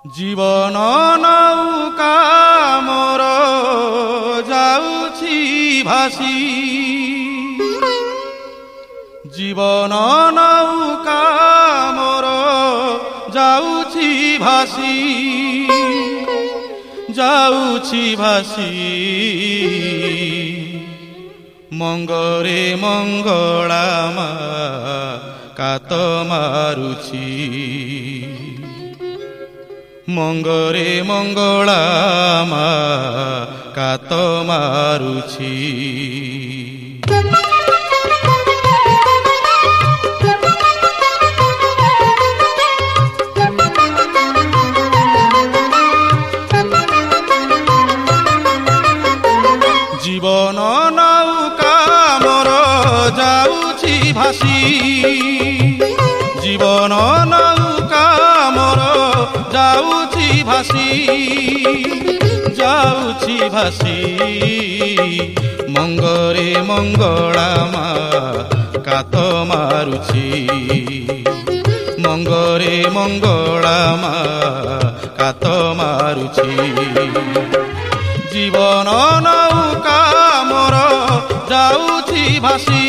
জীবন নৌকা মোর যাউছি ভাসি, জীবন নৌকা মোর যাউছি ভাসি, যাউছি ভাসি। মঙ্গরে মঙ্গলামা কাত মারুছি, মঙ্গরে মঙ্গলামা কাত মারুছি। জীবন নৌকা মোর যাউছি ভাসি, জীবন নৌকা মোর যাউছি ভাসি, যাউছি ভাসি। মঙ্গরে মঙ্গলামা কাত মারুছি, মঙ্গরে মঙ্গলামা কাত মারুছি। জীবন নৌকা মোর যাউছি ভাসি।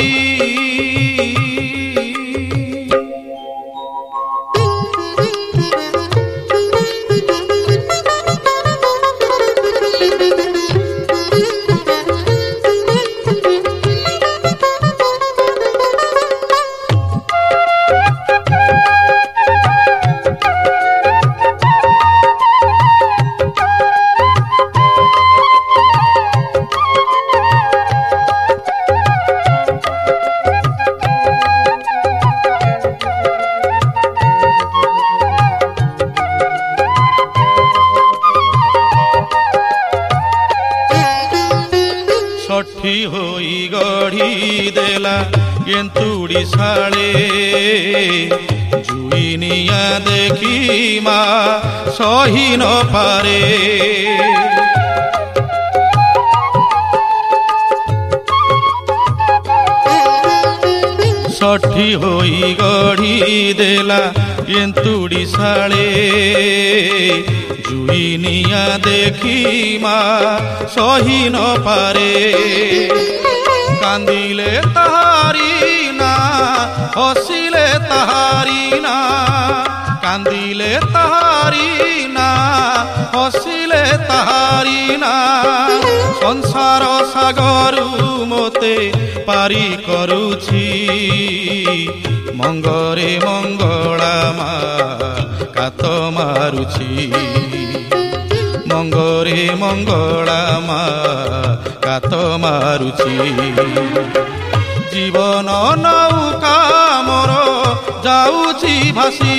ଷଠି ହୋଇ ଗଢ଼ି ଦେଲା ଏନ୍ତୁଡ଼ି ଶାଳେ, ଜୁଇ ନିଆଁ ଦେଖି ମା ସହି ନ ପାରେ। ଷଠି ହୋଇ ଗଢ଼ି ଦେଲା ଏନ୍ତୁଡ଼ି ଶାଳେ, ଜୁଇ ନିଆଁ ଦେଖି ମା ସହି ନ ପାରେ। କାନ୍ଦିଲେ ତାହାରି ନା, ହସିଲେ ତାହାରି ନା, କାନ୍ଦିଲେ ତାହାରି ନା, ହସିଲେ ତାହାରି ନା। ସଂସାର ସାଗରୁ ମୋତେ ପାରି କରୁଛି, ମଙ୍ଗରେ ମଙ୍ଗଳାମା କାତ ମାରୁଛି, ମଙ୍ଗରେ ମଙ୍ଗଳାମା କାତ ମାରୁଛି। ଜୀବନ ନୌକା ମୋର ଯାଉଛି ଭାସି।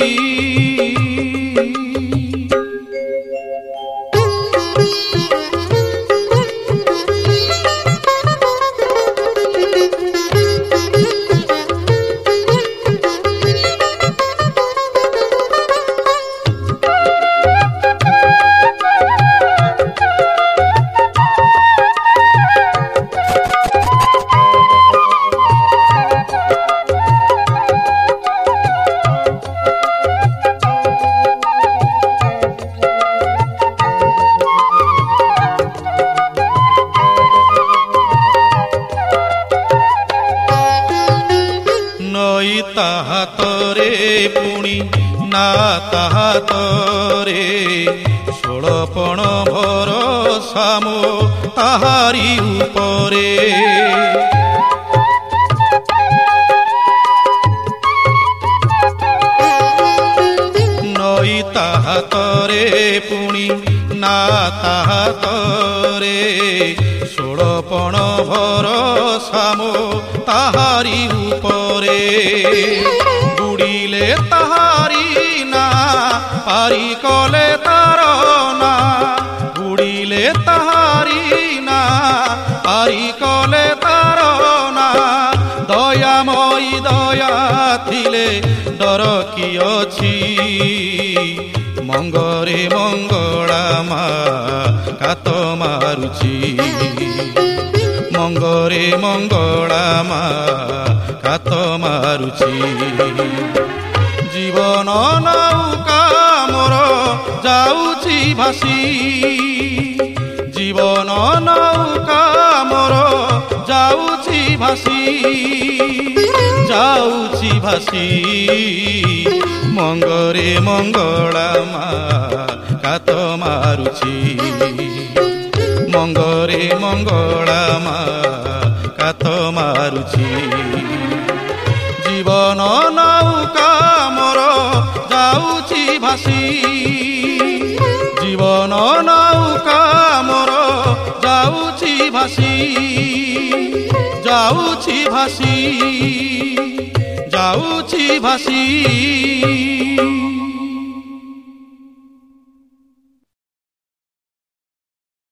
ନଈ ତାହା ତରେ ପୁଣି ନା ତାହା ତରେ, ଷୋଳପଣ ଭରସା ମୋ ତାହାରି ଉପରେ। ନଈ ତାହା ତରେ ପୁଣି ନା ତାହା ତରେ, ଷୋଳପଣ ଭରସା ମୋ ତାହାରି ଉପରେ। ବୁଡ଼ିଲେ ତାହାରି ନା, ପାରି କଲେ ତାର ନା, ବୁଡ଼ିଲେ ତାହାରି ନା, ପାରି କଲେ ତାର ନା। ଦୟାମୟୀ ଦୟା ଥିଲେ ଡର କି ଅଛି, ମଙ୍ଗରେ ମଙ୍ଗଳାମା କାତ ମାରୁଛି, ମଙ୍ଗରେ ମଙ୍ଗଳାମା କାତ ମାରୁଛି। জীবন নৌকা মোর ଭାସି ଜୀବନ ନୌକା ମୋର ଯାଉଛି ଭାସି ଯାଉଛି ଭାସି ମଙ୍ଗରେ ମଙ୍ଗଳା ମା କାତ ମାରୁଛି ମଙ୍ଗରେ ମଙ୍ଗଳା ମା କାତ ମାରୁଛି ଜୀବନ ନୌକା ମୋର ଯାଉଛି ଭାସି ଜୀବନ ନୌକା ମୋର ଯାଉଛି ଭାସି ଯାଉଛି ଭାସି ଯାଉଛି ଭାସି